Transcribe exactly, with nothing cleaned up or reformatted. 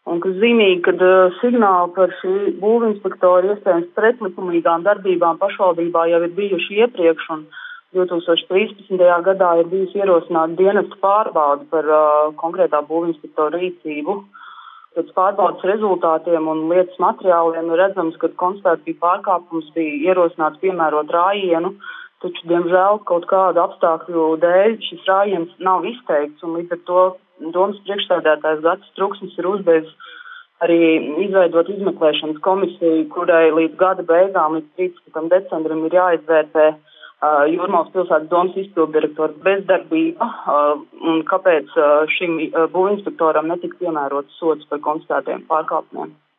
Un kas zīmīgi, kad uh, signāli par šī būvinspektora iespējams pretlikumīgām darbībām pašvaldībā jau ir bijuši iepriekš, un divi tūkstoši trīspadsmitajā gadā ir bijusi ierosināta dienesta pārbauda par uh, konkrētā būvinspektora rīcību. Pēc pārbaudas rezultātiem un lietas materiāliem ir redzams, ka konstatēts bija pārkāpums, bija ierosināts piemērot rājienu, taču, diemžēl, kaut kādu apstākļu dēļ šis rājiens nav izteikts, un līdz ar to domas priekšsēdētājs Gatis Truksnis ir uzbeidzis arī izveidot izmeklēšanas komisiju, kurai līdz gada beigām, līdz trīspadsmitajam decembrim, ir jāizvērtē uh, Jūrmalas pilsētas domas izpilddirektora bezdarbība uh, un kāpēc uh, šim uh, būvinspektoram netika piemērots sods par konstatētiem pārkāpumiem.